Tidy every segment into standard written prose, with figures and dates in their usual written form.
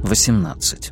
18.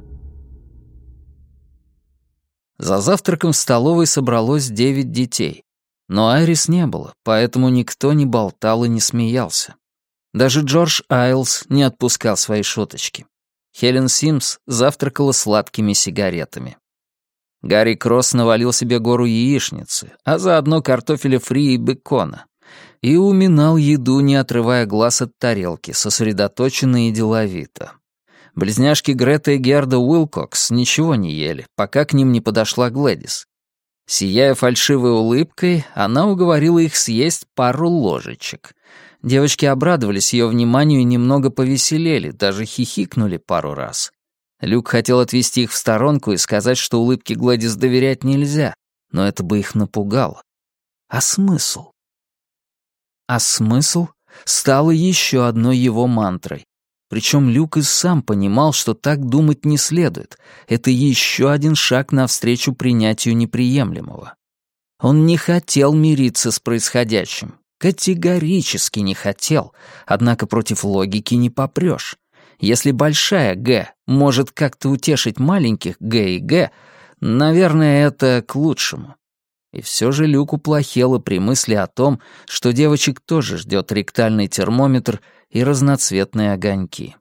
За завтраком в столовой собралось 9 детей. Но Айрис не было, поэтому никто не болтал и не смеялся. Даже Джордж Айлс не отпускал свои шуточки. Хелен Симс завтракала сладкими сигаретами. Гарри Кросс навалил себе гору яичницы, а заодно картофеля фри и бекона. И уминал еду, не отрывая глаз от тарелки, сосредоточенно и деловито. Близняшки Грета и Герда Уилкокс ничего не ели, пока к ним не подошла Глэдис. Сияя фальшивой улыбкой, она уговорила их съесть пару ложечек. Девочки обрадовались ее вниманию и немного повеселели, даже хихикнули пару раз. Люк хотел отвести их в сторонку и сказать, что улыбке Глэдис доверять нельзя, но это бы их напугало. А смысл? А смысл стало еще одной его мантрой. Причем Люк и сам понимал, что так думать не следует. Это еще один шаг навстречу принятию неприемлемого. Он не хотел мириться с происходящим. Категорически не хотел. Однако против логики не попрешь. Если большая «Г» может как-то утешить маленьких «Г» и «Г», наверное, это к лучшему. И все же Люку плохело при мысли о том, что девочек тоже ждет ректальный термометр и разноцветные огоньки.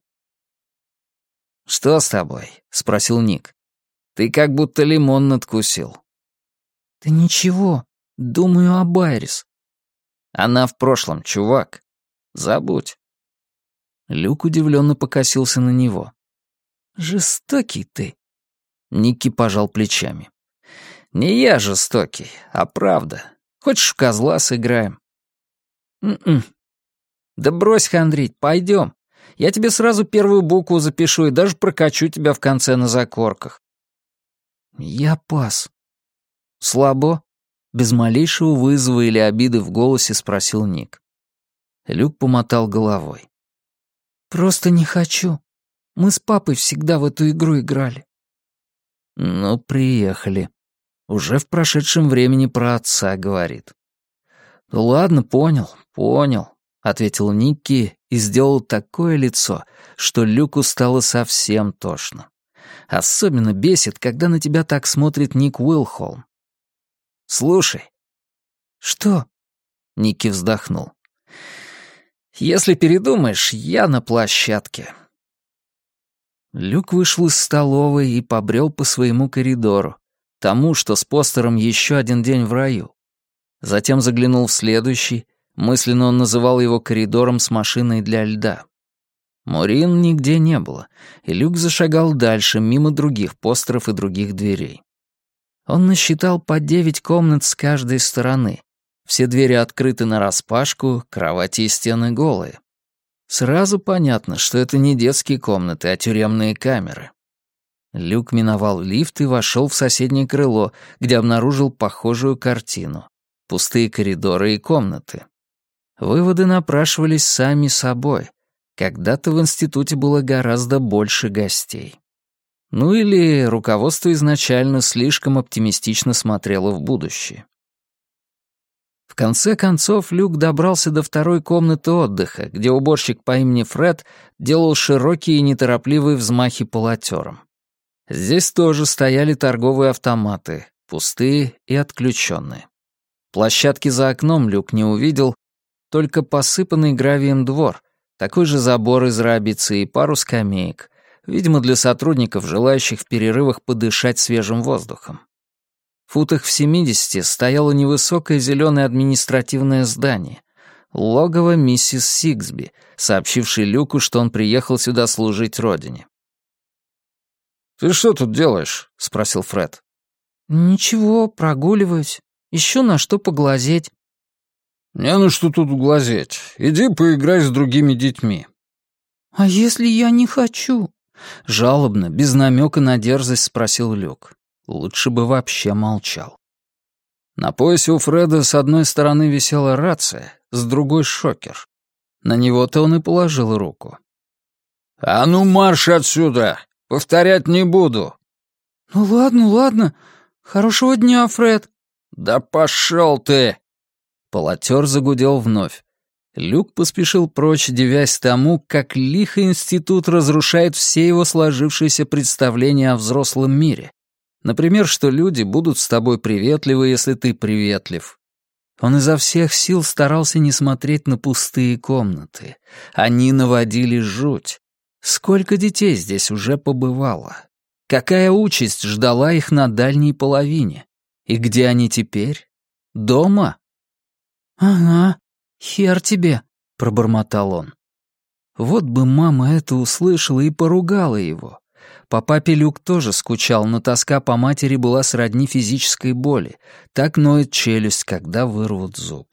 «Что с тобой?» — спросил Ник. «Ты как будто лимон надкусил». «Да ничего, думаю об Айрис». «Она в прошлом, чувак. Забудь». Люк удивленно покосился на него. «Жестокий ты». Никки пожал плечами. «Не я жестокий, а правда. Хочешь, в козла сыграем?» «М-м. Да брось хандрить, пойдем. Я тебе сразу первую букву запишу и даже прокачу тебя в конце на закорках». «Я пас». «Слабо?» Без малейшего вызова или обиды в голосе спросил Ник. Люк помотал головой. «Просто не хочу. Мы с папой всегда в эту игру играли». «Ну, приехали. Уже в прошедшем времени про отца говорит». «Ну ладно, понял», — ответил Никки и сделал такое лицо, что Люку стало совсем тошно. Особенно бесит, когда на тебя так смотрит Ник Уилхолм. «Слушай». «Что?» — Никки вздохнул. «Если передумаешь, я на площадке». Люк вышел из столовой и побрел по своему коридору, тому, что с постером «Еще один день в раю». Затем заглянул в следующий, мысленно он называл его коридором с машиной для льда. Морин нигде не было, и Люк зашагал дальше, мимо других постеров и других дверей. Он насчитал по 9 комнат с каждой стороны. Все двери открыты нараспашку, кровати и стены голые. Сразу понятно, что это не детские комнаты, а тюремные камеры. Люк миновал лифт и вошел в соседнее крыло, где обнаружил похожую картину. Пустые коридоры и комнаты. Выводы напрашивались сами собой. Когда-то в институте было гораздо больше гостей. Ну или руководство изначально слишком оптимистично смотрело в будущее. В конце концов, Люк добрался до второй комнаты отдыха, где уборщик по имени Фред делал широкие и неторопливые взмахи полотером. Здесь тоже стояли торговые автоматы, пустые и отключенные. Площадки за окном Люк не увидел, только посыпанный гравием двор, такой же забор из рабицы и пару скамеек, видимо, для сотрудников, желающих в перерывах подышать свежим воздухом. В футах в 70 стояло невысокое зеленое административное здание, логово миссис Сиксби, сообщившей Люку, что он приехал сюда служить родине. «Ты что тут делаешь?» — спросил Фред. «Ничего, прогуливаюсь. Ищу на что поглазеть». «Не на что тут глазеть. Иди поиграй с другими детьми». «А если я не хочу?» — жалобно, без намека на дерзость спросил Люк. Лучше бы вообще молчал. На поясе у Фреда с одной стороны висела рация, с другой — шокер. На него-то он и положил руку. «А ну марш отсюда! Повторять не буду!» «Ну ладно. Хорошего дня, Фред!» «Да пошел ты!» Полотер загудел вновь. Люк поспешил прочь, дивясь тому, как лихо институт разрушает все его сложившиеся представления о взрослом мире. Например, что люди будут с тобой приветливы, если ты приветлив. Он изо всех сил старался не смотреть на пустые комнаты. Они наводили жуть. Сколько детей здесь уже побывало? Какая участь ждала их на дальней половине? И где они теперь? Дома? «Ага, хер тебе», — пробормотал он. Вот бы мама это услышала и поругала его. По папе Люк тоже скучал, но тоска по матери была сродни физической боли. Так ноет челюсть, когда вырвут зуб.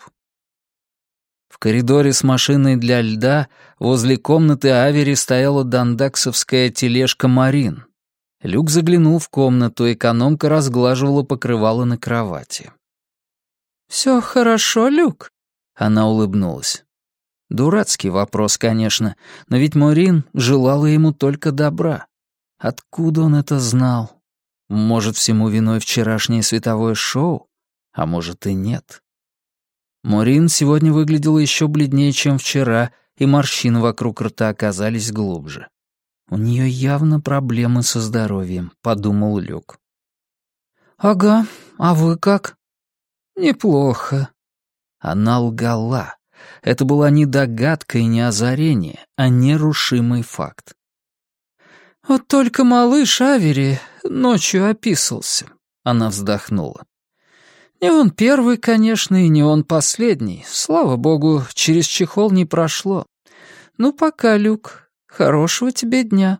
В коридоре с машиной для льда возле комнаты Авери стояла дандаксовская тележка «Марин». Люк заглянул в комнату, экономка разглаживала покрывало на кровати. «Всё хорошо, Люк?» Она улыбнулась. Дурацкий вопрос, конечно, но ведь Марин желала ему только добра. Откуда он это знал? Может, всему виной вчерашнее световое шоу? А может и нет. Морин сегодня выглядела еще бледнее, чем вчера, и морщины вокруг рта оказались глубже. «У нее явно проблемы со здоровьем», — подумал Люк. «Ага, а вы как?» «Неплохо». Она лгала. Это была не догадка и не озарение, а нерушимый факт. «Вот только малыш Авери ночью описался», — она вздохнула. «Не он первый, конечно, и не он последний. Слава богу, через чехол не прошло. Ну, пока, Люк. Хорошего тебе дня».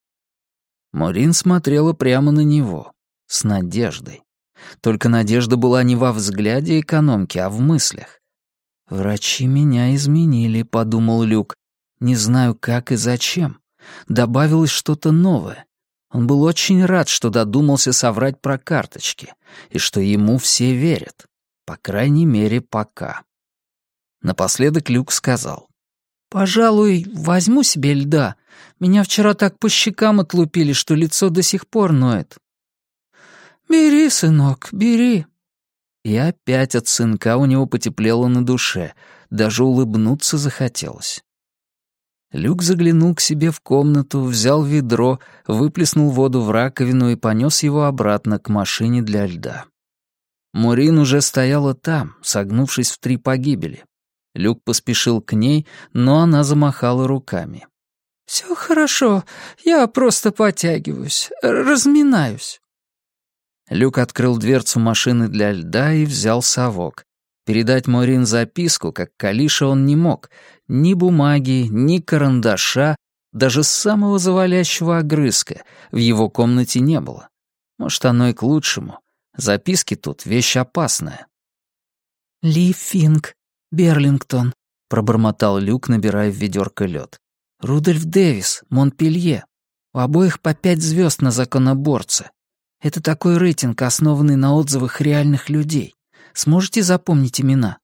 Морин смотрела прямо на него, с надеждой. Только надежда была не во взгляде экономки, а в мыслях. «Врачи меня изменили», — подумал Люк. «Не знаю, как и зачем. Добавилось что-то новое. Он был очень рад, что додумался соврать про карточки, и что ему все верят. По крайней мере, пока». Напоследок Люк сказал: «Пожалуй, возьму себе льда. Меня вчера так по щекам отлупили, что лицо до сих пор ноет». «Бери, сынок, бери». И опять от сынка у него потеплело на душе, даже улыбнуться захотелось. Люк заглянул к себе в комнату, взял ведро, выплеснул воду в раковину и понес его обратно к машине для льда. Морин уже стояла там, согнувшись в 3 погибели. Люк поспешил к ней, но она замахала руками. «Всё хорошо, я просто потягиваюсь, разминаюсь». Люк открыл дверцу машины для льда и взял совок. Передать Морин записку, как Калиша, он не мог. Ни бумаги, ни карандаша, даже самого завалящего огрызка в его комнате не было. Может, оно и к лучшему. Записки тут — вещь опасная. «Ли Финк, Берлингтон», — пробормотал Люк, набирая в ведерко лед. «Рудольф Дэвис, Монпелье. У обоих по 5 звезд на законоборце. Это такой рейтинг, основанный на отзывах реальных людей. Сможете запомнить имена?»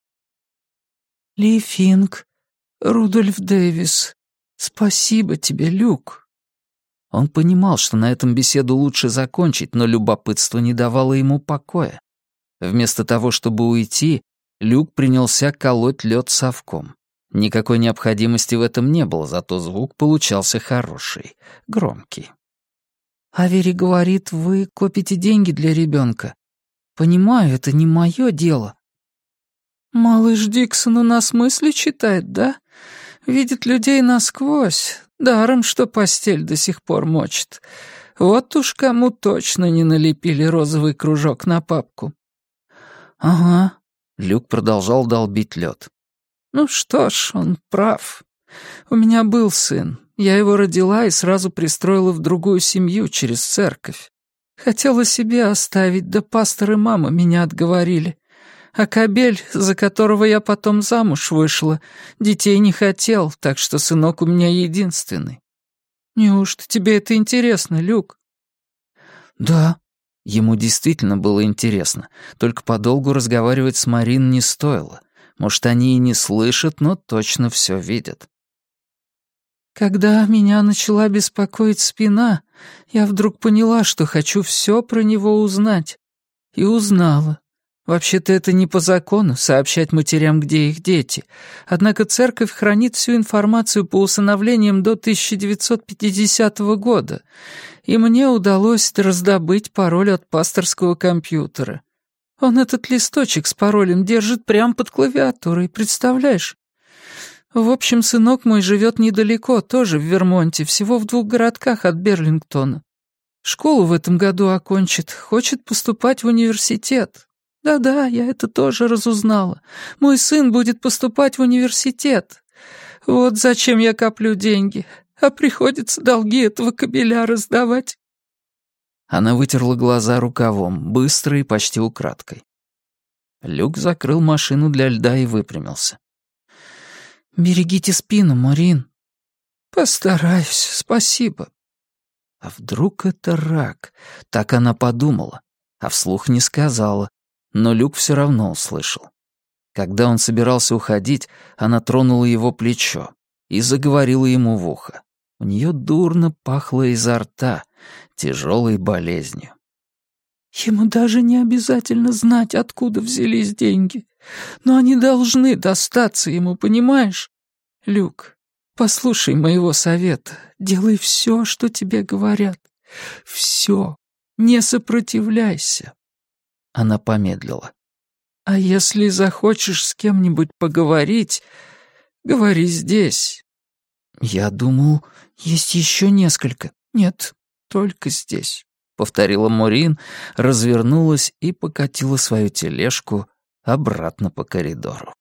«Ли Финк, Рудольф Дэвис. Спасибо тебе, Люк». Он понимал, что на этом беседу лучше закончить, но любопытство не давало ему покоя. Вместо того, чтобы уйти, Люк принялся колоть лед совком. Никакой необходимости в этом не было, зато звук получался хороший, громкий. «Авери говорит, вы копите деньги для ребенка. Понимаю, это не мое дело». «Малыш Диксон у нас мысли читает, да? Видит людей насквозь. Даром, что постель до сих пор мочит. Вот уж кому точно не налепили розовый кружок на папку». «Ага», — Люк продолжал долбить лед. «Ну что ж, он прав. У меня был сын. Я его родила и сразу пристроила в другую семью через церковь. Хотела себе оставить, да пастор и мама меня отговорили. А кобель, за которого я потом замуж вышла, детей не хотел, так что сынок у меня единственный. Неужто тебе это интересно, Люк?» «Да». Ему действительно было интересно, только подолгу разговаривать с Марин не стоило. Может, они и не слышат, но точно все видят. «Когда меня начала беспокоить спина, я вдруг поняла, что хочу все про него узнать. И узнала. Вообще-то это не по закону сообщать матерям, где их дети. Однако церковь хранит всю информацию по усыновлениям до 1950 года, и мне удалось раздобыть пароль от пасторского компьютера. Он этот листочек с паролем держит прямо под клавиатурой, представляешь? В общем, сынок мой живет недалеко, тоже в Вермонте, всего в 2 городках от Берлингтона. Школу в этом году окончит, хочет поступать в университет. Да-да, я это тоже разузнала. Мой сын будет поступать в университет. Вот зачем я коплю деньги, а приходится долги этого кобеля раздавать». Она вытерла глаза рукавом, быстро и почти украдкой. Люк закрыл машину для льда и выпрямился. «Берегите спину, Морин». «Постараюсь, спасибо». А вдруг это рак? Так она подумала, а вслух не сказала, но Люк все равно услышал. Когда он собирался уходить, она тронула его плечо и заговорила ему в ухо. У нее дурно пахло изо рта, тяжелой болезнью. «Ему даже не обязательно знать, откуда взялись деньги, но они должны достаться ему, понимаешь? Люк, послушай моего совета, делай все, что тебе говорят. Все, не сопротивляйся». Она помедлила. «А если захочешь с кем-нибудь поговорить, говори здесь». «Я думал, есть еще несколько». «Нет, только здесь», — повторила Морин, развернулась и покатила свою тележку обратно по коридору.